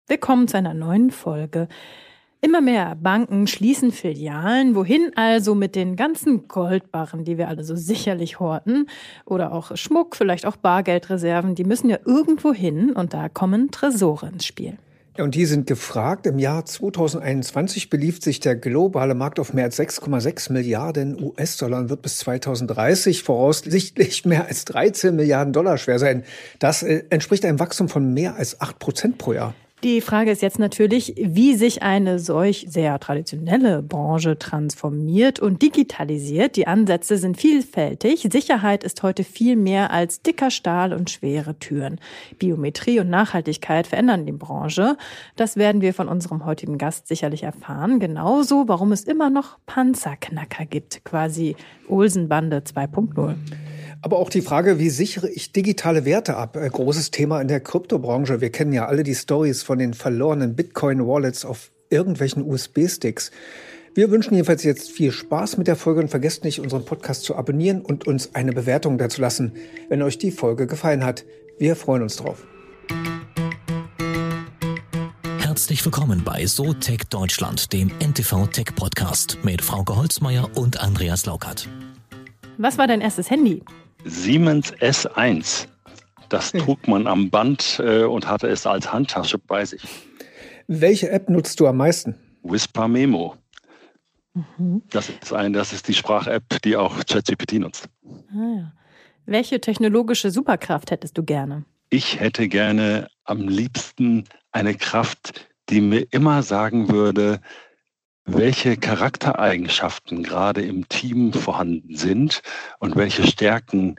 Willkommen zu einer neuen Folge. Immer mehr Banken schließen Filialen. Wohin also mit den ganzen Goldbarren, die wir alle so sicherlich horten? Oder auch Schmuck, vielleicht auch Bargeldreserven. Die müssen ja irgendwo hin und da kommen Tresore ins Spiel. Ja, und die sind gefragt. Im Jahr 2021 belief sich der globale Markt auf mehr als 6,6 Milliarden US-Dollar und wird bis 2030 voraussichtlich mehr als 13 Milliarden Dollar schwer sein. Das entspricht einem Wachstum von mehr als 8% pro Jahr. Die Frage ist jetzt natürlich, wie sich eine solch sehr traditionelle Branche transformiert und digitalisiert. Die Ansätze sind vielfältig. Sicherheit ist heute viel mehr als dicker Stahl und schwere Türen. Biometrie und Nachhaltigkeit verändern die Branche. Das werden wir von unserem heutigen Gast sicherlich erfahren. Genauso, warum es immer noch Panzerknacker gibt, quasi Olsen-Bande 2.0. Aber auch die Frage, wie sichere ich digitale Werte ab? Großes Thema in der Kryptobranche. Wir kennen ja alle die Stories von den verlorenen Bitcoin-Wallets auf irgendwelchen USB-Sticks. Wir wünschen jedenfalls jetzt viel Spaß mit der Folge und vergesst nicht, unseren Podcast zu abonnieren und uns eine Bewertung dazulassen, wenn euch die Folge gefallen hat. Wir freuen uns drauf. Herzlich willkommen bei SoTech Deutschland, dem NTV Tech Podcast mit Frauke Holzmeier und Andreas Laukert. Was war dein erstes Handy? Siemens S1. Das trug man am Band und hatte es als Handtasche bei sich. Welche App nutzt du am meisten? Whisper Memo. Das ist die Sprach-App, die auch ChatGPT nutzt. Ah, ja. Welche technologische Superkraft hättest du gerne? Ich hätte gerne am liebsten eine Kraft, die mir immer sagen würde, welche Charaktereigenschaften gerade im Team vorhanden sind und welche Stärken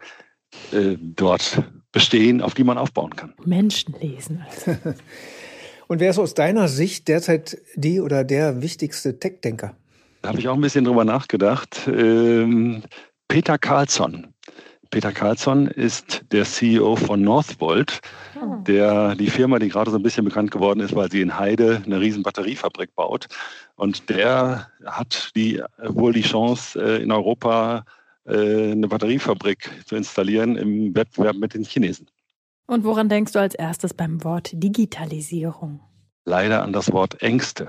dort bestehen, auf die man aufbauen kann. Menschen lesen also. Und wer ist aus deiner Sicht derzeit die oder der wichtigste Tech-Denker? Da habe ich auch ein bisschen drüber nachgedacht. Peter Carlsson. Peter Carlsson ist der CEO von Northvolt, die Firma, die gerade so ein bisschen bekannt geworden ist, weil sie in Heide eine riesen Batteriefabrik baut. Und der hat wohl die Chance, in Europa eine Batteriefabrik zu installieren im Wettbewerb mit den Chinesen. Und woran denkst du als erstes beim Wort Digitalisierung? Leider an das Wort Ängste.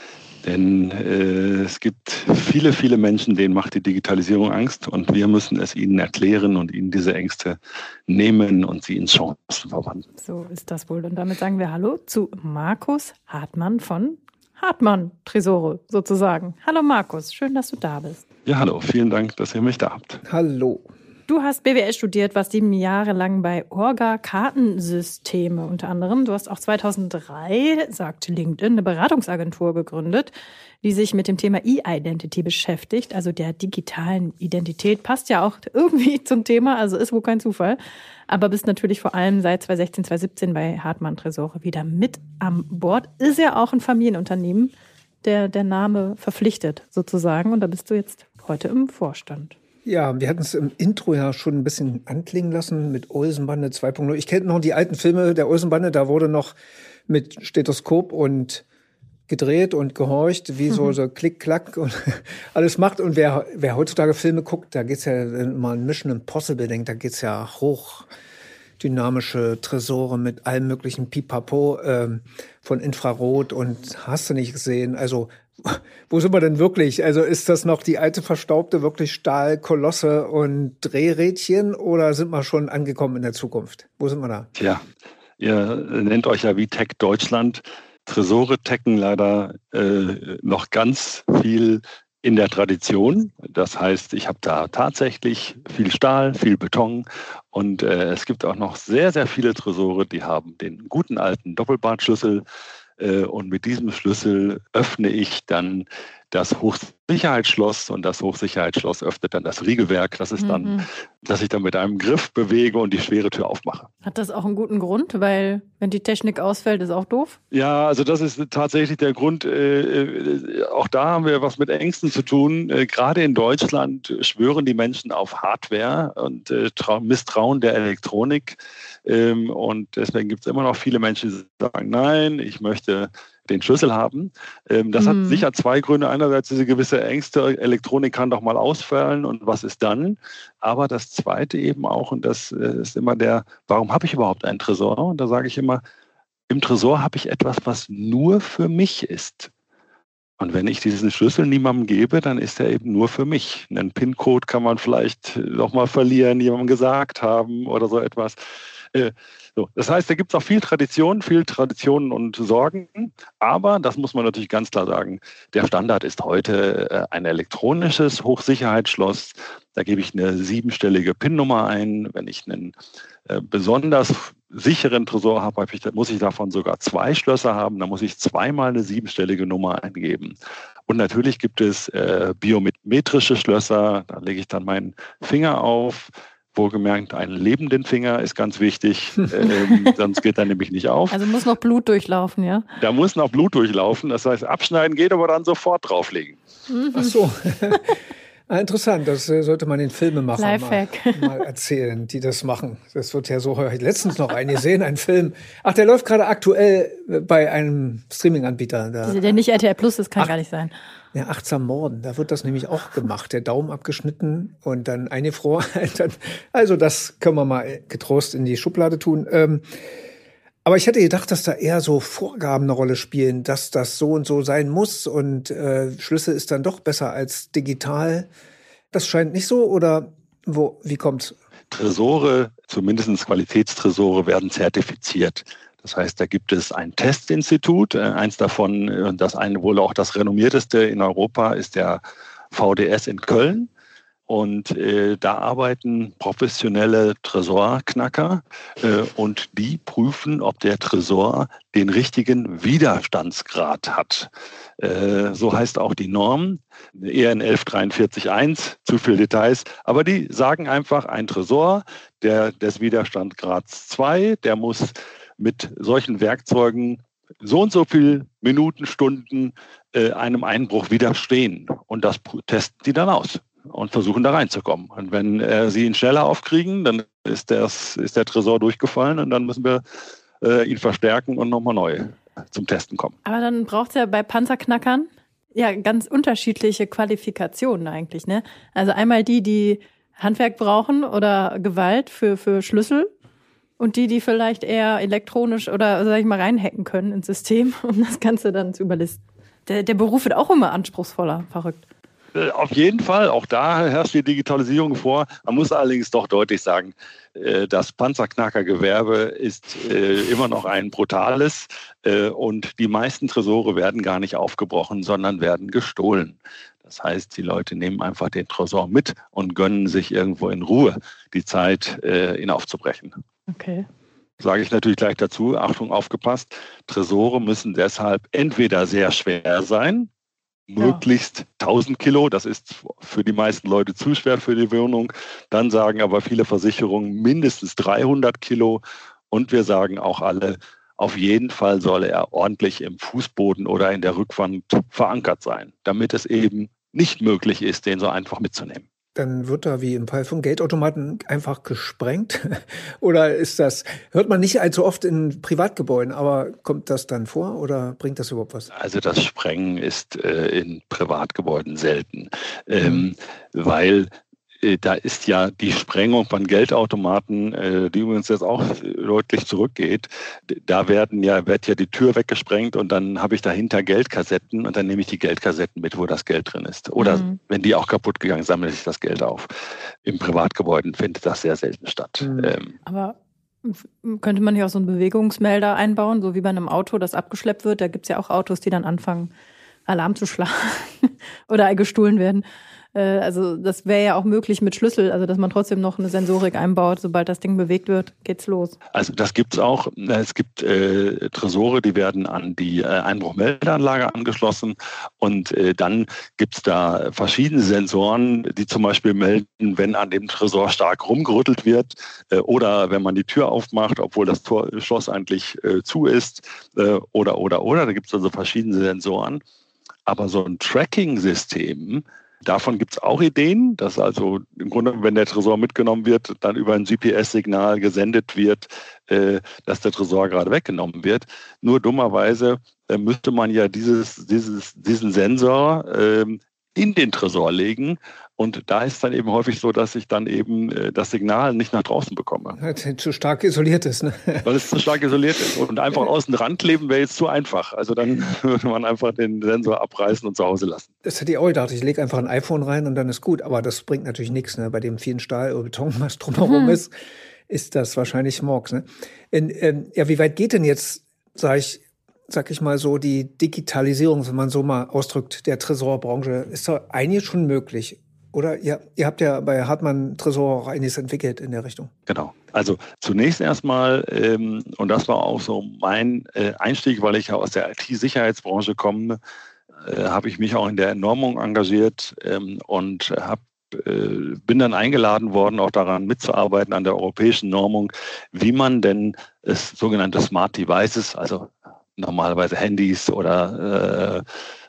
Denn es gibt viele, viele Menschen, denen macht die Digitalisierung Angst und wir müssen es ihnen erklären und ihnen diese Ängste nehmen und sie in Chancen verwandeln. So ist das wohl. Und damit sagen wir Hallo zu Markus Hartmann von Hartmann Tresore sozusagen. Hallo Markus, schön, dass du da bist. Ja, hallo, vielen Dank, dass ihr mich da habt. Hallo. Du hast BWL studiert, warst 7 Jahre lang bei Orga-Kartensysteme unter anderem. Du hast auch 2003, sagt LinkedIn, eine Beratungsagentur gegründet, die sich mit dem Thema E-Identity beschäftigt, also der digitalen Identität. Passt ja auch irgendwie zum Thema, also ist wohl kein Zufall. Aber bist natürlich vor allem seit 2016, 2017 bei Hartmann Tresore wieder mit an Bord. Ist ja auch ein Familienunternehmen, der Name verpflichtet sozusagen. Und da bist du jetzt heute im Vorstand. Ja, wir hatten es im Intro ja schon ein bisschen anklingen lassen mit Olsen-Bande 2.0. Ich kenne noch die alten Filme der Olsen-Bande, da wurde noch mit Stethoskop und gedreht und gehorcht, wie so Klick-Klack und alles macht. Und wer heutzutage Filme guckt, da geht's ja immer an Mission Impossible, denkt, da geht's ja hochdynamische Tresore mit allem möglichen Pipapo von Infrarot und hast du nicht gesehen. Also wo sind wir denn wirklich? Also ist das noch die alte verstaubte, wirklich Stahlkolosse und Drehrädchen oder sind wir schon angekommen in der Zukunft? Wo sind wir da? Tja, ihr nennt euch ja wie Tech Deutschland. Tresore tecken leider noch ganz viel in der Tradition. Das heißt, ich habe da tatsächlich viel Stahl, viel Beton und es gibt auch noch sehr, sehr viele Tresore, die haben den guten alten Doppelbartschlüssel. Und mit diesem Schlüssel öffne ich dann das Hochsicherheitsschloss und das Hochsicherheitsschloss öffnet dann das Riegelwerk. Das ist dann, dass ich dann mit einem Griff bewege und die schwere Tür aufmache. Hat das auch einen guten Grund? Weil wenn die Technik ausfällt, ist auch doof? Ja, also das ist tatsächlich der Grund. Auch da haben wir was mit Ängsten zu tun. Gerade in Deutschland schwören die Menschen auf Hardware und misstrauen der Elektronik. Und deswegen gibt es immer noch viele Menschen, die sagen, nein, ich möchte den Schlüssel haben. Das hat sicher zwei Gründe. Einerseits diese gewisse Ängste, Elektronik kann doch mal ausfallen und was ist dann? Aber das Zweite eben auch, und das ist immer warum habe ich überhaupt einen Tresor? Und da sage ich immer, im Tresor habe ich etwas, was nur für mich ist. Und wenn ich diesen Schlüssel niemandem gebe, dann ist er eben nur für mich. Einen PIN-Code kann man vielleicht nochmal verlieren, jemandem gesagt haben oder so etwas. So. Das heißt, da gibt es auch viel Traditionen und Sorgen. Aber, das muss man natürlich ganz klar sagen, der Standard ist heute ein elektronisches Hochsicherheitsschloss. Da gebe ich eine 7-stellige PIN-Nummer ein. Wenn ich einen besonders sicheren Tresor habe, muss ich davon sogar 2 Schlösser haben. Da muss ich zweimal eine 7-stellige Nummer eingeben. Und natürlich gibt es biometrische Schlösser. Da lege ich dann meinen Finger auf. Wohlgemerkt, einen lebenden Finger ist ganz wichtig, sonst geht er nämlich nicht auf. Also muss noch Blut durchlaufen, ja? Da muss noch Blut durchlaufen. Das heißt, abschneiden geht, aber dann sofort drauflegen. Ach so. Interessant, das sollte man den Filmemachern mal erzählen, die das machen. Das wird ja so häufig. Letztens noch einen gesehen, einen Film. Ach, der läuft gerade aktuell bei einem Streaming-Anbieter. Der nicht RTL Plus ist, kann gar nicht sein. Ja, Achtsam Morden, da wird das nämlich auch gemacht. Der Daumen abgeschnitten und dann eingefroren. Also das können wir mal getrost in die Schublade tun. Aber ich hätte gedacht, dass da eher so Vorgaben eine Rolle spielen, dass das so und so sein muss und Schlüssel ist dann doch besser als digital. Das scheint nicht so oder wie kommt's? Tresore, zumindest Qualitätstresore, werden zertifiziert. Das heißt, da gibt es ein Testinstitut. Eins davon, wohl auch das renommierteste in Europa, ist der VDS in Köln. Und da arbeiten professionelle Tresorknacker und die prüfen, ob der Tresor den richtigen Widerstandsgrad hat. So heißt auch die Norm, EN 11441, zu viel Details. Aber die sagen einfach, ein Tresor des Widerstandsgrads 2, der muss mit solchen Werkzeugen so und so viel Minuten, Stunden einem Einbruch widerstehen. Und das testen die dann aus und versuchen da reinzukommen. Und wenn sie ihn schneller aufkriegen, dann ist der Tresor durchgefallen und dann müssen wir ihn verstärken und nochmal neu zum Testen kommen. Aber dann braucht es ja bei Panzerknackern ja ganz unterschiedliche Qualifikationen eigentlich, ne? Also einmal die Handwerk brauchen oder Gewalt für Schlüssel und die vielleicht eher elektronisch oder, sag ich mal, reinhacken können ins System, um das Ganze dann zu überlisten. Der Beruf wird auch immer anspruchsvoller, verrückt. Auf jeden Fall, auch da herrscht die Digitalisierung vor. Man muss allerdings doch deutlich sagen, das Panzerknackergewerbe ist immer noch ein brutales und die meisten Tresore werden gar nicht aufgebrochen, sondern werden gestohlen. Das heißt, die Leute nehmen einfach den Tresor mit und gönnen sich irgendwo in Ruhe die Zeit, ihn aufzubrechen. Okay. Sage ich natürlich gleich dazu, Achtung, aufgepasst, Tresore müssen deshalb entweder sehr schwer sein, möglichst 1000 Kilo, das ist für die meisten Leute zu schwer für die Wohnung. Dann sagen aber viele Versicherungen mindestens 300 Kilo. Und wir sagen auch alle, auf jeden Fall soll er ordentlich im Fußboden oder in der Rückwand verankert sein, damit es eben nicht möglich ist, den so einfach mitzunehmen. Dann wird da wie im Fall von Geldautomaten einfach gesprengt? Oder hört man nicht allzu oft in Privatgebäuden, aber kommt das dann vor oder bringt das überhaupt was? Also das Sprengen ist in Privatgebäuden selten, weil da ist ja die Sprengung von Geldautomaten, die übrigens jetzt auch deutlich zurückgeht. Da wird ja die Tür weggesprengt und dann habe ich dahinter Geldkassetten und dann nehme ich die Geldkassetten mit, wo das Geld drin ist. Oder wenn die auch kaputt gegangen, sammle ich das Geld auf. Im Privatgebäuden findet das sehr selten statt. Aber könnte man hier auch so einen Bewegungsmelder einbauen, so wie bei einem Auto, das abgeschleppt wird? Da gibt es ja auch Autos, die dann anfangen, Alarm zu schlagen oder gestohlen werden. Also das wäre ja auch möglich mit Schlüssel, also dass man trotzdem noch eine Sensorik einbaut. Sobald das Ding bewegt wird, geht's los. Also das gibt's auch. Es gibt Tresore, die werden an die Einbruchmeldeanlage angeschlossen und dann gibt's da verschiedene Sensoren, die zum Beispiel melden, wenn an dem Tresor stark rumgerüttelt wird oder wenn man die Tür aufmacht, obwohl das Schloss eigentlich zu ist oder. Da gibt's also verschiedene Sensoren. Aber so ein Tracking-System, davon gibt es auch Ideen, dass also im Grunde, wenn der Tresor mitgenommen wird, dann über ein GPS-Signal gesendet wird, dass der Tresor gerade weggenommen wird. Nur dummerweise müsste man ja diesen Sensor in den Tresor legen Und da ist dann eben häufig so, dass ich dann eben das Signal nicht nach draußen bekomme. Weil es zu stark isoliert ist. Ne? Weil es zu stark isoliert ist. Und einfach außen dran kleben wäre jetzt zu einfach. Also dann würde man einfach den Sensor abreißen und zu Hause lassen. Das hätte ich auch gedacht. Ich lege einfach ein iPhone rein und dann ist gut. Aber das bringt natürlich nichts. Ne? Bei dem vielen Stahl oder Beton, was drumherum ist das wahrscheinlich Smog. Ne? Wie weit geht denn jetzt, sag ich mal so, die Digitalisierung, wenn man so mal ausdrückt, der Tresorbranche? Ist da einiges schon möglich? Oder ihr habt ja bei Hartmann Tresor auch einiges entwickelt in der Richtung. Genau. Also zunächst erstmal, und das war auch so mein Einstieg, weil ich ja aus der IT-Sicherheitsbranche komme, habe ich mich auch in der Normung engagiert und bin dann eingeladen worden, auch daran mitzuarbeiten, an der europäischen Normung, wie man denn sogenannte Smart Devices, also normalerweise Handys oder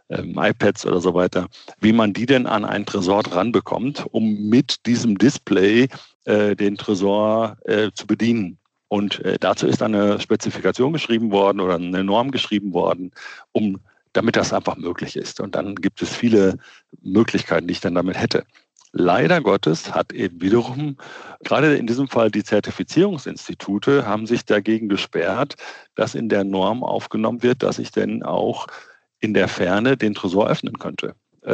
iPads oder so weiter, wie man die denn an einen Tresor ranbekommt, um mit diesem Display den Tresor zu bedienen. Und dazu ist eine Spezifikation geschrieben worden oder eine Norm geschrieben worden, damit das einfach möglich ist. Und dann gibt es viele Möglichkeiten, die ich dann damit hätte. Leider Gottes hat eben wiederum, gerade in diesem Fall die Zertifizierungsinstitute, haben sich dagegen gesperrt, dass in der Norm aufgenommen wird, dass ich denn auch in der Ferne den Tresor öffnen könnte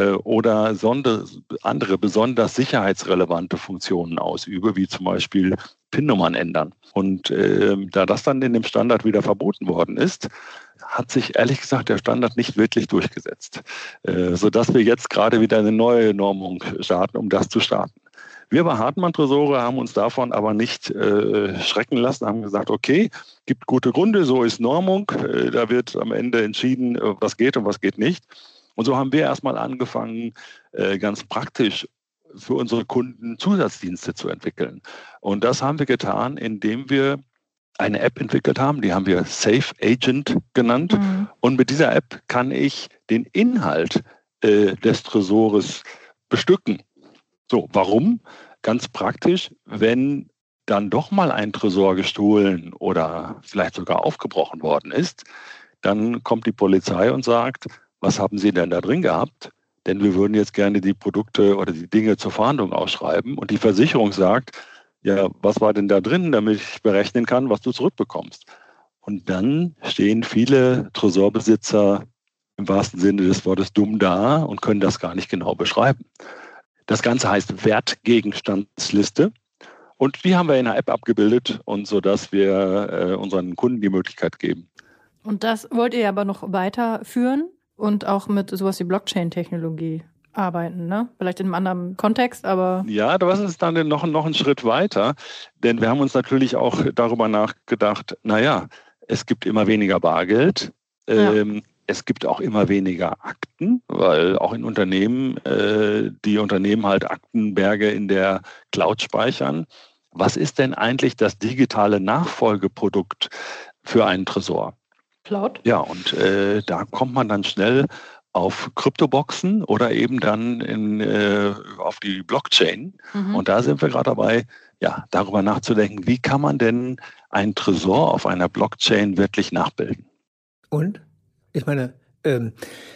oder andere besonders sicherheitsrelevante Funktionen ausübe, wie zum Beispiel PIN-Nummern ändern. Und da das dann in dem Standard wieder verboten worden ist, hat sich ehrlich gesagt der Standard nicht wirklich durchgesetzt, sodass wir jetzt gerade wieder eine neue Normung starten, um das zu starten. Wir bei Hartmann Tresore haben uns davon aber nicht schrecken lassen, haben gesagt, okay, gibt gute Gründe, so ist Normung, da wird am Ende entschieden, was geht und was geht nicht. Und so haben wir erstmal angefangen, ganz praktisch für unsere Kunden Zusatzdienste zu entwickeln. Und das haben wir getan, indem wir eine App entwickelt haben, die haben wir Safe Agent genannt. Mhm. Und mit dieser App kann ich den Inhalt des Tresores bestücken. So, warum? Ganz praktisch, wenn dann doch mal ein Tresor gestohlen oder vielleicht sogar aufgebrochen worden ist, dann kommt die Polizei und sagt, was haben Sie denn da drin gehabt? Denn wir würden jetzt gerne die Produkte oder die Dinge zur Fahndung ausschreiben. Und die Versicherung sagt, ja, was war denn da drin, damit ich berechnen kann, was du zurückbekommst? Und dann stehen viele Tresorbesitzer im wahrsten Sinne des Wortes dumm da und können das gar nicht genau beschreiben. Das Ganze heißt Wertgegenstandsliste und die haben wir in der App abgebildet und sodass wir unseren Kunden die Möglichkeit geben. Und das wollt ihr aber noch weiterführen und auch mit sowas wie Blockchain-Technologie arbeiten, ne? Vielleicht in einem anderen Kontext, aber... Ja, das ist dann noch einen Schritt weiter, denn wir haben uns natürlich auch darüber nachgedacht, es gibt immer weniger Bargeld, es gibt auch immer weniger Akten, weil auch in Unternehmen, die Unternehmen halt Aktenberge in der Cloud speichern. Was ist denn eigentlich das digitale Nachfolgeprodukt für einen Tresor? Cloud? Ja, und da kommt man dann schnell auf Kryptoboxen oder eben dann auf die Blockchain. Mhm. Und da sind wir gerade dabei, darüber nachzudenken, wie kann man denn einen Tresor auf einer Blockchain wirklich nachbilden? Und? Ich meine, kann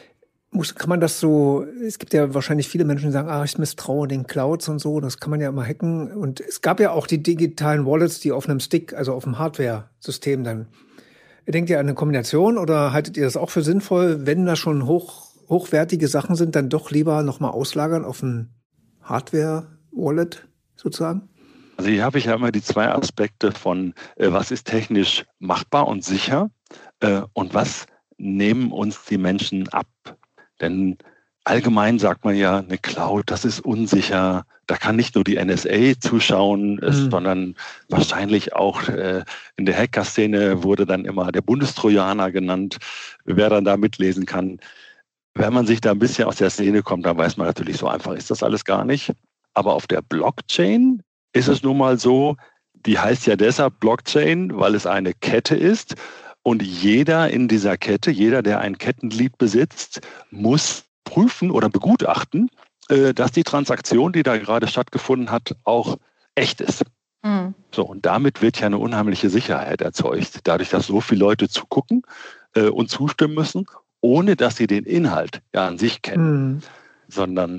man das so, es gibt ja wahrscheinlich viele Menschen, die sagen, ich misstraue den Clouds und so, das kann man ja immer hacken. Und es gab ja auch die digitalen Wallets, die auf einem Stick, also auf dem Hardware-System dann. Denkt ihr an eine Kombination oder haltet ihr das auch für sinnvoll, wenn da schon hochwertige Sachen sind, dann doch lieber nochmal auslagern auf ein Hardware-Wallet sozusagen? Also hier habe ich ja immer die zwei Aspekte von, was ist technisch machbar und sicher und was nehmen uns die Menschen ab. Denn allgemein sagt man ja, eine Cloud, das ist unsicher. Da kann nicht nur die NSA zuschauen, sondern wahrscheinlich auch in der Hacker-Szene wurde dann immer der Bundestrojaner genannt, wer dann da mitlesen kann. Wenn man sich da ein bisschen aus der Szene kommt, dann weiß man natürlich, so einfach ist das alles gar nicht. Aber auf der Blockchain ist es nun mal so, die heißt ja deshalb Blockchain, weil es eine Kette ist. Und jeder in dieser Kette, jeder, der ein Kettenglied besitzt, muss prüfen oder begutachten, dass die Transaktion, die da gerade stattgefunden hat, auch echt ist. Mhm. So, und damit wird ja eine unheimliche Sicherheit erzeugt, dadurch, dass so viele Leute zugucken und zustimmen müssen, ohne dass sie den Inhalt an sich kennen, sondern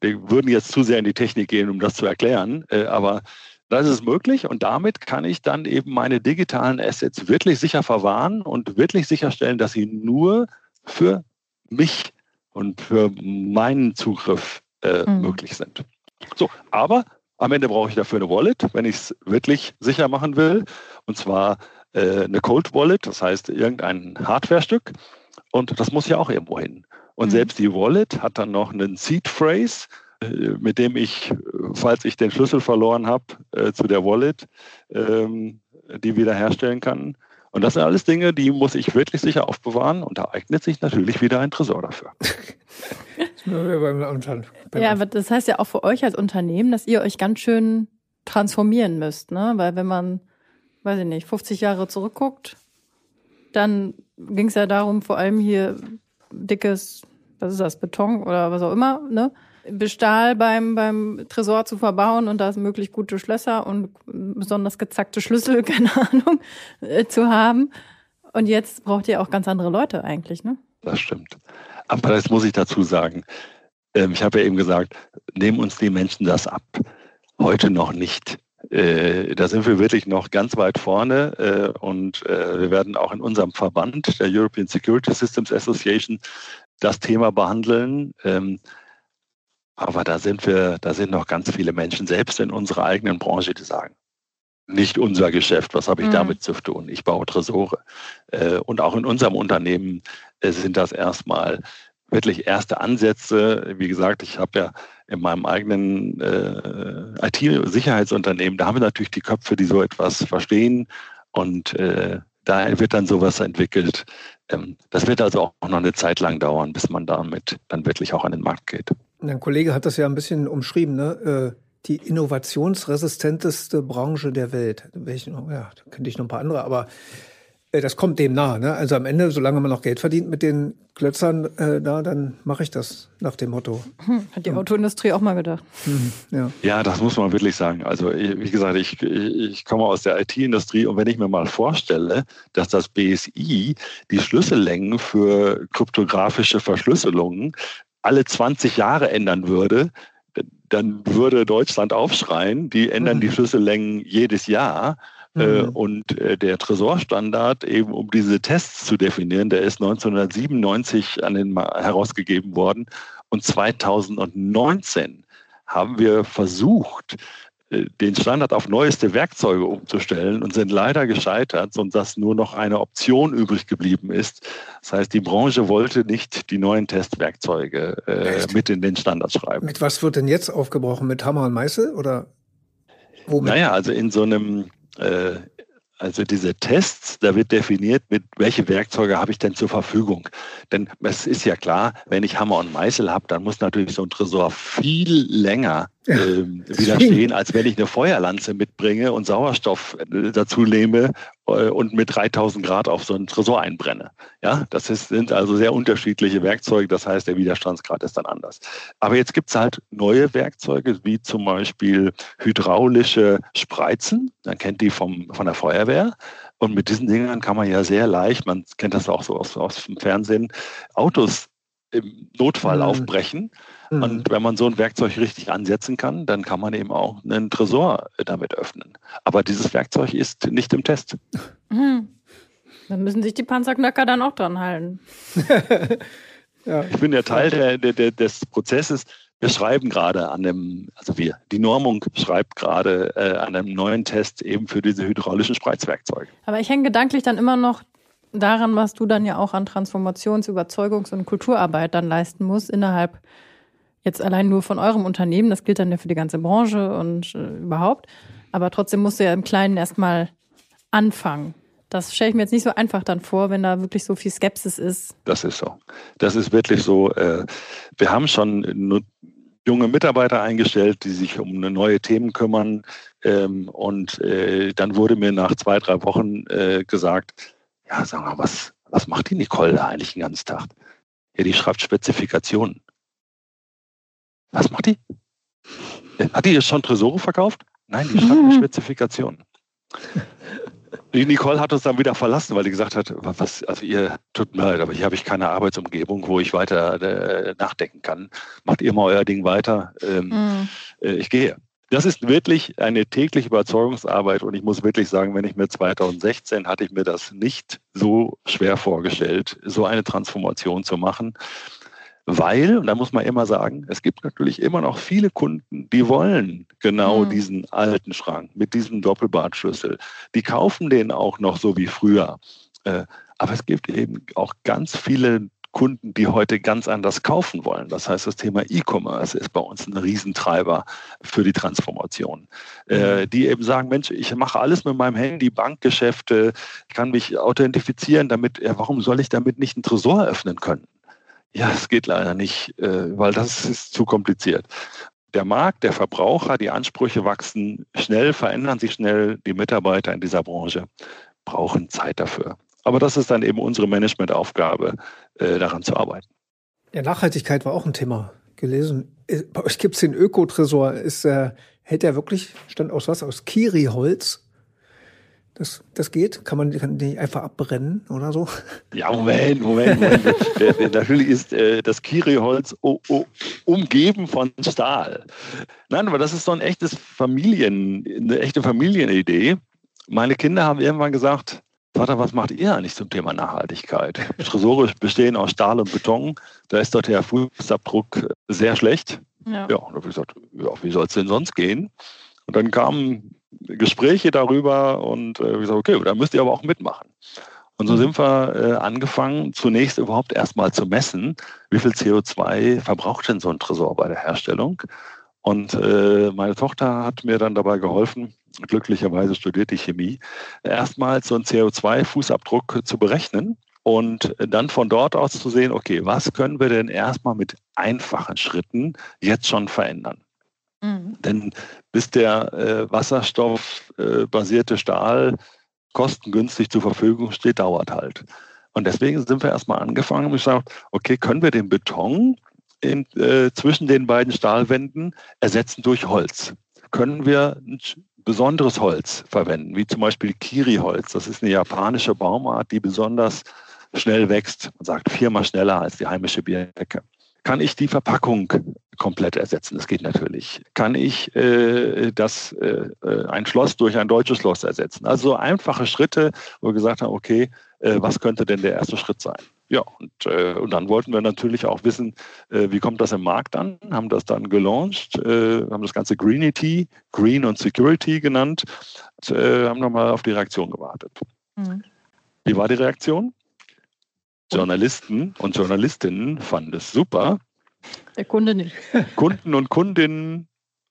wir würden jetzt zu sehr in die Technik gehen, um das zu erklären, aber das ist möglich und damit kann ich dann eben meine digitalen Assets wirklich sicher verwahren und wirklich sicherstellen, dass sie nur für mich und für meinen Zugriff möglich sind. So, aber am Ende brauche ich dafür eine Wallet, wenn ich es wirklich sicher machen will. Und zwar eine Cold Wallet, das heißt irgendein Hardwarestück. Und das muss ja auch irgendwo hin. Und selbst die Wallet hat dann noch einen Seed Phrase, mit dem ich, falls ich den Schlüssel verloren habe, zu der Wallet, die wiederherstellen kann. Und das sind alles Dinge, die muss ich wirklich sicher aufbewahren. Und da eignet sich natürlich wieder ein Tresor dafür. Ja, aber das heißt ja auch für euch als Unternehmen, dass ihr euch ganz schön transformieren müsst, ne? Weil wenn man, weiß ich nicht, 50 Jahre zurückguckt, dann ging es ja darum, vor allem hier dickes, was ist das, Beton oder was auch immer, ne? Stahl beim Tresor zu verbauen und da möglichst gute Schlösser und besonders gezackte Schlüssel, keine Ahnung, zu haben. Und jetzt braucht ihr auch ganz andere Leute eigentlich, ne? Das stimmt. Aber das muss ich dazu sagen. Ich habe ja eben gesagt, nehmen uns die Menschen das ab. Heute noch nicht. Da sind wir wirklich noch ganz weit vorne und wir werden auch in unserem Verband, der European Security Systems Association, das Thema behandeln. Aber da sind noch ganz viele Menschen, selbst in unserer eigenen Branche, die sagen, nicht unser Geschäft, was habe ich damit zu tun? Ich baue Tresore. Und auch in unserem Unternehmen sind das erstmal wirklich erste Ansätze. Wie gesagt, ich habe ja in meinem eigenen IT-Sicherheitsunternehmen, da haben wir natürlich die Köpfe, die so etwas verstehen. Und da wird dann sowas entwickelt. Das wird also auch noch eine Zeit lang dauern, bis man damit dann wirklich auch an den Markt geht. Ein Kollege hat das ja ein bisschen umschrieben, ne? Die innovationsresistenteste Branche der Welt. Da könnte ich noch ein paar andere, aber das kommt dem nahe. Ne? Also am Ende, solange man noch Geld verdient mit den Klötzern, dann mache ich das nach dem Motto. Hat die Autoindustrie auch mal gedacht. Ja, das muss man wirklich sagen. Also wie gesagt, ich komme aus der IT-Industrie und wenn ich mir mal vorstelle, dass das BSI die Schlüssellängen für kryptografische Verschlüsselungen alle 20 Jahre ändern würde, dann würde Deutschland aufschreien. Die ändern die Schlüssellängen jedes Jahr. Und der Tresorstandard, eben um diese Tests zu definieren, der ist 1997 herausgegeben worden. Und 2019 haben wir versucht, den Standard auf neueste Werkzeuge umzustellen und sind leider gescheitert, sodass nur noch eine Option übrig geblieben ist. Das heißt, die Branche wollte nicht die neuen Testwerkzeuge mit in den Standard schreiben. Mit was wird denn jetzt aufgebrochen? Mit Hammer und Meißel oder womit? Naja, also in so einem also diese Tests, da wird definiert, mit welche Werkzeuge habe ich denn zur Verfügung. Denn es ist ja klar, wenn ich Hammer und Meißel habe, dann muss natürlich so ein Tresor viel länger widerstehen, als wenn ich eine Feuerlanze mitbringe und Sauerstoff dazu nehme und mit 3000 Grad auf so einen Tresor einbrenne. Ja, sind also sehr unterschiedliche Werkzeuge, das heißt, der Widerstandsgrad ist dann anders. Aber jetzt gibt es halt neue Werkzeuge, wie zum Beispiel hydraulische Spreizen, man kennt die von der Feuerwehr. Und mit diesen Dingern kann man ja sehr leicht, man kennt das auch so aus dem Fernsehen, Autos im Notfall aufbrechen. Und wenn man so ein Werkzeug richtig ansetzen kann, dann kann man eben auch einen Tresor damit öffnen. Aber dieses Werkzeug ist nicht im Test. Dann müssen sich die Panzerknacker dann auch dran halten. Ich bin ja Teil des Prozesses. Wir schreiben gerade die Normung schreibt gerade an einem neuen Test eben für diese hydraulischen Spreizwerkzeuge. Aber ich hänge gedanklich dann immer noch daran, was du dann ja auch an Transformations-, Überzeugungs- und Kulturarbeit dann leisten musst innerhalb jetzt allein nur von eurem Unternehmen. Das gilt dann ja für die ganze Branche und überhaupt. Aber trotzdem musst du ja im Kleinen erstmal anfangen. Das stelle ich mir jetzt nicht so einfach dann vor, wenn da wirklich so viel Skepsis ist. Das ist so. Das ist wirklich so. Wir haben schon junge Mitarbeiter eingestellt, die sich um neue Themen kümmern. Und dann wurde mir nach 2-3 Wochen gesagt, ja, sag mal, was macht die Nicole da eigentlich den ganzen Tag? Ja, die schreibt Spezifikationen. Was macht die? Hat die jetzt schon Tresore verkauft? Nein, die schreibt eine Spezifikation. Die Nicole hat uns dann wieder verlassen, weil die gesagt hat, also ihr tut mir leid, aber hier habe ich keine Arbeitsumgebung, wo ich weiter nachdenken kann. Macht ihr mal euer Ding weiter. Ich gehe. Das ist wirklich eine tägliche Überzeugungsarbeit und ich muss wirklich sagen, wenn ich mir 2016 hatte ich mir das nicht so schwer vorgestellt, so eine Transformation zu machen. Weil, und da muss man immer sagen, es gibt natürlich immer noch viele Kunden, die wollen genau diesen alten Schrank mit diesem Doppelbadschlüssel. Die kaufen den auch noch so wie früher. Aber es gibt eben auch ganz viele Kunden, die heute ganz anders kaufen wollen. Das heißt, das Thema E-Commerce ist bei uns ein Riesentreiber für die Transformation. Die eben sagen, Mensch, ich mache alles mit meinem Handy, Bankgeschäfte, ich kann mich authentifizieren damit, warum soll ich damit nicht einen Tresor öffnen können? Ja, es geht leider nicht, weil das ist zu kompliziert. Der Markt, der Verbraucher, die Ansprüche wachsen schnell, verändern sich schnell. Die Mitarbeiter in dieser Branche brauchen Zeit dafür. Aber das ist dann eben unsere Managementaufgabe, daran zu arbeiten. Ja, Nachhaltigkeit war auch ein Thema gelesen. Bei euch gibt es den Ökotresor. Hält der wirklich, stand aus was? Aus Kiri-Holz? Das geht? Kann die einfach abbrennen oder so? Ja, Moment. Natürlich ist das Kiri-Holz umgeben von Stahl. Nein, aber das ist so eine echte Familienidee. Meine Kinder haben irgendwann gesagt, Vater, was macht ihr eigentlich zum Thema Nachhaltigkeit? Tresore bestehen aus Stahl und Beton. Da ist doch der Fußabdruck sehr schlecht. Ja, und da habe ich gesagt, ja, wie soll es denn sonst gehen? Und dann kamen Gespräche darüber und ich gesagt, okay, da müsst ihr aber auch mitmachen. Und so sind wir angefangen, zunächst überhaupt erstmal zu messen, wie viel CO2 verbraucht denn so ein Tresor bei der Herstellung. Und meine Tochter hat mir dann dabei geholfen, glücklicherweise studiert die Chemie, erstmals so einen CO2-Fußabdruck zu berechnen und dann von dort aus zu sehen, okay, was können wir denn erstmal mit einfachen Schritten jetzt schon verändern? Denn bis der wasserstoffbasierte Stahl kostengünstig zur Verfügung steht, dauert halt. Und deswegen sind wir erstmal angefangen und gesagt, okay, können wir den Beton zwischen den beiden Stahlwänden ersetzen durch Holz? Können wir ein besonderes Holz verwenden, wie zum Beispiel Kiri-Holz? Das ist eine japanische Baumart, die besonders schnell wächst. Man sagt 4-mal schneller als die heimische Birke. Kann ich die Verpackung komplett ersetzen? Das geht natürlich. Kann ich ein Schloss durch ein deutsches Schloss ersetzen? Also einfache Schritte, wo wir gesagt haben, okay, was könnte denn der erste Schritt sein? Ja, und dann wollten wir natürlich auch wissen, wie kommt das im Markt an? Haben das dann gelauncht, haben das Ganze Greenity, Green und Security genannt, und, haben nochmal auf die Reaktion gewartet. Wie war die Reaktion? Journalisten und Journalistinnen fanden es super. Der Kunde nicht. Kunden und Kundinnen,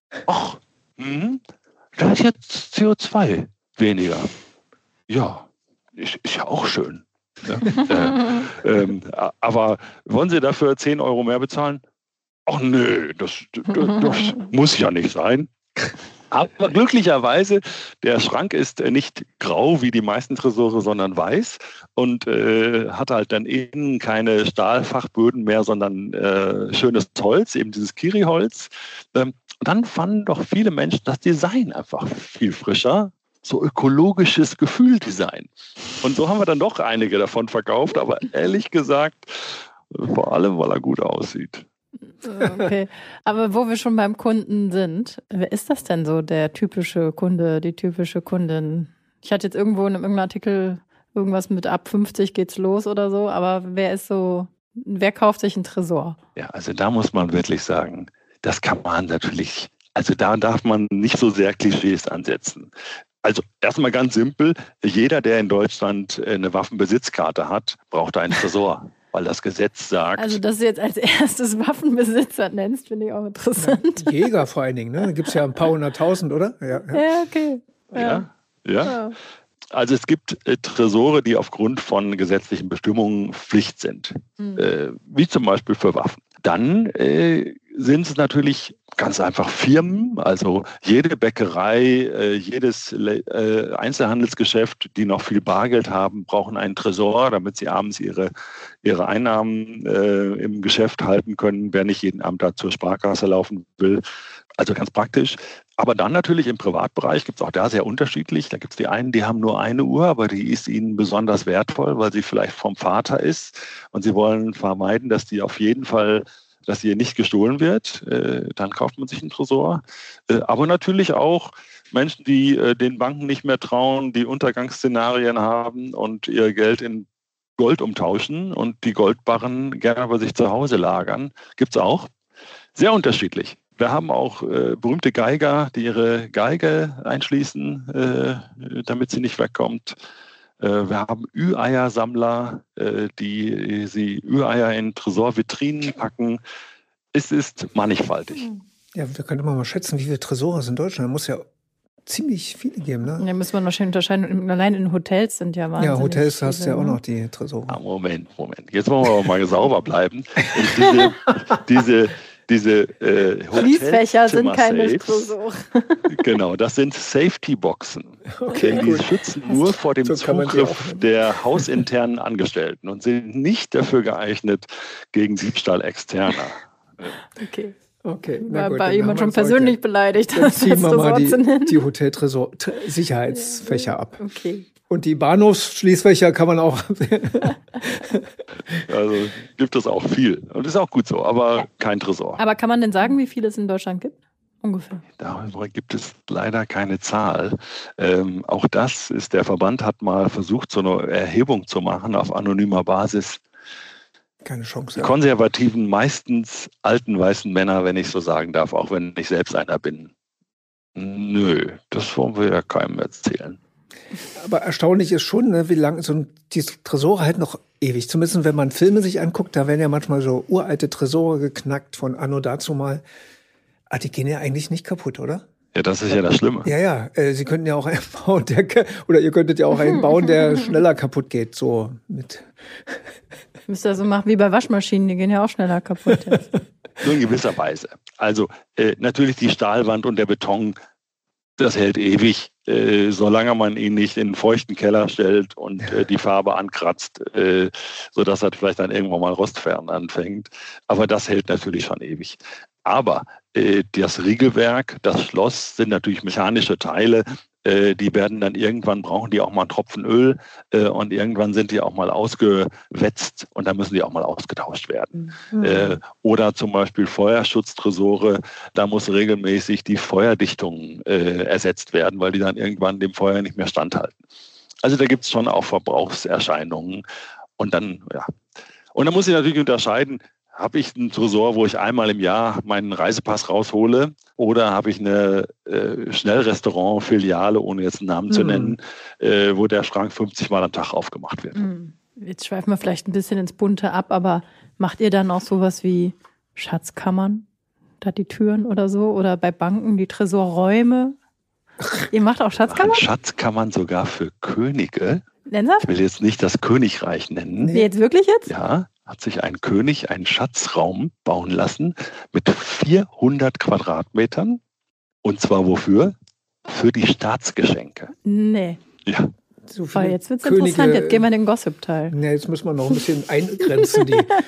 da ist jetzt CO2 weniger. Ja, ist ja auch schön. Ja. Aber wollen Sie dafür 10 Euro mehr bezahlen? Ach nö, das muss ja nicht sein. Aber glücklicherweise, der Schrank ist nicht grau wie die meisten Tresore, sondern weiß und hat halt dann innen keine Stahlfachböden mehr, sondern schönes Holz, eben dieses Kiri-Holz. Dann fanden doch viele Menschen das Design einfach viel frischer, so ökologisches Gefühldesign. Und so haben wir dann doch einige davon verkauft, aber ehrlich gesagt, vor allem, weil er gut aussieht. Okay, aber wo wir schon beim Kunden sind, wer ist das denn so, der typische Kunde, die typische Kundin? Ich hatte jetzt irgendwo in irgendeinem Artikel irgendwas mit ab 50 geht's los oder so, aber wer kauft sich einen Tresor? Ja, also da muss man wirklich sagen, das kann man natürlich, also da darf man nicht so sehr Klischees ansetzen. Also erstmal ganz simpel, jeder, der in Deutschland eine Waffenbesitzkarte hat, braucht einen Tresor. Weil das Gesetz sagt... Also, dass du jetzt als erstes Waffenbesitzer nennst, finde ich auch interessant. Ja, Jäger vor allen Dingen, ne? Da gibt es ja ein paar 100.000, oder? Ja, okay. Ja. Also es gibt Tresore, die aufgrund von gesetzlichen Bestimmungen Pflicht sind. Wie zum Beispiel für Waffen. Dann sind es natürlich ganz einfach Firmen, also jede Bäckerei, jedes Einzelhandelsgeschäft, die noch viel Bargeld haben, brauchen einen Tresor, damit sie abends ihre Einnahmen im Geschäft halten können, wer nicht jeden Abend da zur Sparkasse laufen will. Also ganz praktisch. Aber dann natürlich im Privatbereich gibt es auch da sehr unterschiedlich. Da gibt es die einen, die haben nur eine Uhr, aber die ist ihnen besonders wertvoll, weil sie vielleicht vom Vater ist. Und sie wollen vermeiden, dass die auf jeden Fall, dass ihr nicht gestohlen wird. Dann kauft man sich einen Tresor. Aber natürlich auch Menschen, die den Banken nicht mehr trauen, die Untergangsszenarien haben und ihr Geld in Gold umtauschen und die Goldbarren gerne bei sich zu Hause lagern. Gibt es auch. Sehr unterschiedlich. Wir haben auch berühmte Geiger, die ihre Geige einschließen, damit sie nicht wegkommt. Wir haben Ü-Eier-Sammler, die sie Ü-Eier in Tresorvitrinen packen. Es ist mannigfaltig. Ja, da könnte man mal schätzen, wie viele Tresore es in Deutschland. Da muss ja ziemlich viele geben, ne? Ja, muss man wahrscheinlich unterscheiden. Allein in Hotels sind ja wahnsinnig. Ja, Hotels viele, hast du ja auch noch die Tresore. Ah, Moment. Jetzt wollen wir aber mal sauber bleiben. Diese Schließfächer sind keine Tresore. Genau, das sind Safety-Boxen. Okay, die schützen nur vor dem Zugriff der hausinternen Angestellten und sind nicht dafür geeignet gegen Diebstahl externer. Okay, war bei jemand schon persönlich beleidigt. Dann ziehen wir mal die Hotel-Sicherheitsfächer ab. Okay. Und die Bahnhofsschließfächer kann man auch. Also gibt es auch viel. Und ist auch gut so, aber kein Tresor. Aber kann man denn sagen, wie viele es in Deutschland gibt? Ungefähr. Darüber gibt es leider keine Zahl. Auch das ist, der Verband hat mal versucht, so eine Erhebung zu machen auf anonymer Basis. Keine Chance. Die konservativen, meistens alten weißen Männer, wenn ich so sagen darf, auch wenn ich selbst einer bin. Nö, das wollen wir ja keinem erzählen. Aber erstaunlich ist schon, ne, wie lange die Tresore halt noch ewig. Zumindest wenn man Filme sich anguckt, da werden ja manchmal so uralte Tresore geknackt von anno dazu mal. Ah, die gehen ja eigentlich nicht kaputt, oder? Ja, das ist ja das Schlimme. Ja, Sie könnten ja auch einen bauen, oder ihr könntet ja auch einen bauen, der schneller kaputt geht, so mit. Müsst ihr so machen wie bei Waschmaschinen, die gehen ja auch schneller kaputt. Nur in gewisser Weise. Also natürlich die Stahlwand und der Beton, das hält ewig, solange man ihn nicht in einen feuchten Keller stellt und die Farbe ankratzt, sodass er vielleicht dann irgendwann mal Rostfern anfängt. Aber das hält natürlich schon ewig. Aber das Riegelwerk, das Schloss sind natürlich mechanische Teile. Die werden dann irgendwann, brauchen die auch mal einen Tropfen Öl und irgendwann sind die auch mal ausgewetzt und dann müssen die auch mal ausgetauscht werden. Oder zum Beispiel Feuerschutztresore, da muss regelmäßig die Feuerdichtung ersetzt werden, weil die dann irgendwann dem Feuer nicht mehr standhalten. Also da gibt es schon auch Verbrauchserscheinungen. Und dann muss ich natürlich unterscheiden, habe ich einen Tresor, wo ich einmal im Jahr meinen Reisepass raushole, oder habe ich eine Schnellrestaurant-Filiale, ohne jetzt einen Namen zu nennen, wo der Schrank 50 Mal am Tag aufgemacht wird. Jetzt schweifen wir vielleicht ein bisschen ins Bunte ab, aber macht ihr dann auch sowas wie Schatzkammern, da die Türen oder so, oder bei Banken die Tresorräume? Ihr macht auch Schatzkammern? Schatzkammern sogar für Könige. Nenn's? Ich will jetzt nicht das Königreich nennen. Nee, jetzt wirklich jetzt? Ja. Hat sich ein König einen Schatzraum bauen lassen mit 400 Quadratmetern. Und zwar wofür? Für die Staatsgeschenke. Nee. Ja. So jetzt wird es interessant. Jetzt gehen wir in den Gossip-Teil. Ja, jetzt müssen wir noch ein bisschen eingrenzen.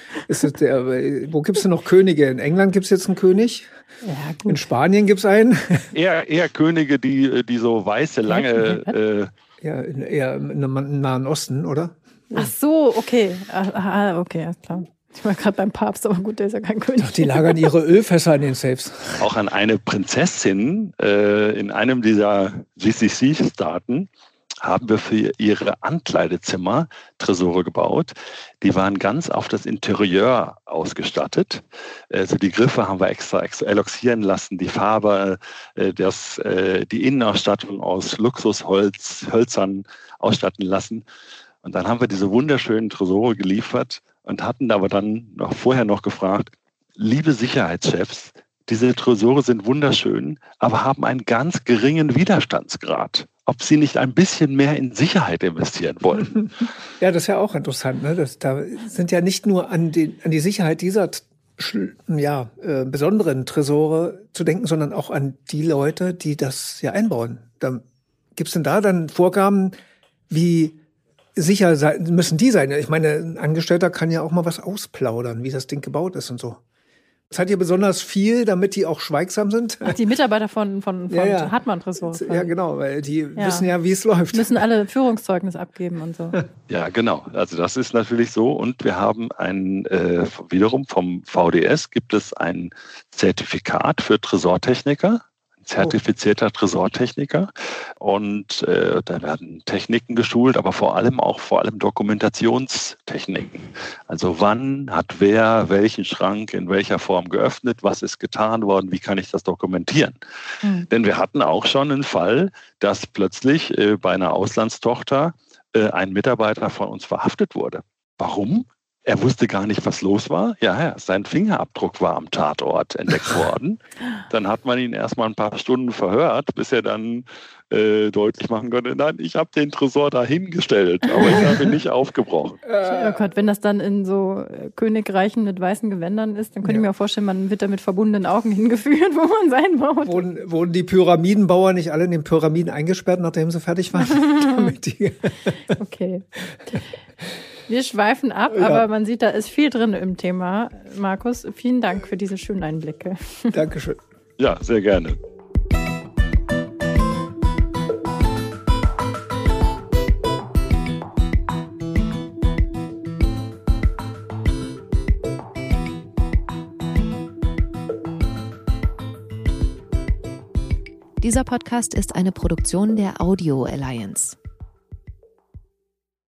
Wo gibt es denn noch Könige? In England gibt es jetzt einen König. Ja, gut. In Spanien gibt es einen. Eher Könige, die so weiße, lange... eher im Nahen Osten, oder? Ach so, okay. Okay, alles klar. Ich war gerade beim Papst, aber gut, der ist ja kein König. Doch, die lagern ihre Ölfässer in den Safes. Auch an eine Prinzessin in einem dieser GCC-Staaten haben wir für ihre Ankleidezimmer Tresore gebaut. Die waren ganz auf das Interieur ausgestattet. Also die Griffe haben wir extra eloxieren lassen, die Farbe, die Innenausstattung aus Luxushölzern ausstatten lassen. Und dann haben wir diese wunderschönen Tresore geliefert und hatten aber dann vorher noch gefragt, liebe Sicherheitschefs, diese Tresore sind wunderschön, aber haben einen ganz geringen Widerstandsgrad. Ob Sie nicht ein bisschen mehr in Sicherheit investieren wollen? Ja, das ist ja auch interessant. Ne? Da sind ja nicht nur an die Sicherheit dieser besonderen Tresore zu denken, sondern auch an die Leute, die das ja einbauen. Gibt es denn da dann Vorgaben, wie sicher müssen die sein? Ich meine, ein Angestellter kann ja auch mal was ausplaudern, wie das Ding gebaut ist und so. Zahlt ihr besonders viel, damit die auch schweigsam sind? Ach, die Mitarbeiter von Hartmann Tresor. Ja, genau, weil die wissen ja, wie es läuft. Müssen alle Führungszeugnis abgeben und so. Ja, genau. Also das ist natürlich so. Und wir haben wiederum vom VDS gibt es ein Zertifikat für Tresortechniker. Zertifizierter Tresortechniker, und da werden Techniken geschult, aber vor allem Dokumentationstechniken. Also wann hat wer welchen Schrank in welcher Form geöffnet, was ist getan worden, wie kann ich das dokumentieren? Denn wir hatten auch schon einen Fall, dass plötzlich bei einer Auslandstochter ein Mitarbeiter von uns verhaftet wurde. Warum? Er wusste gar nicht, was los war. Ja, sein Fingerabdruck war am Tatort entdeckt worden. Dann hat man ihn erstmal ein paar Stunden verhört, bis er dann deutlich machen konnte, nein, ich habe den Tresor da hingestellt, aber ich habe ihn nicht aufgebrochen. Oh Gott, wenn das dann in so Königreichen mit weißen Gewändern ist, dann könnte ich mir auch vorstellen, man wird da mit verbundenen Augen hingeführt, wo man sein baut. Wurden die Pyramidenbauer nicht alle in den Pyramiden eingesperrt, nachdem sie fertig waren? Okay. Wir schweifen ab, aber man sieht, da ist viel drin im Thema. Markus, vielen Dank für diese schönen Einblicke. Dankeschön. Ja, sehr gerne. Dieser Podcast ist eine Produktion der Audio Alliance.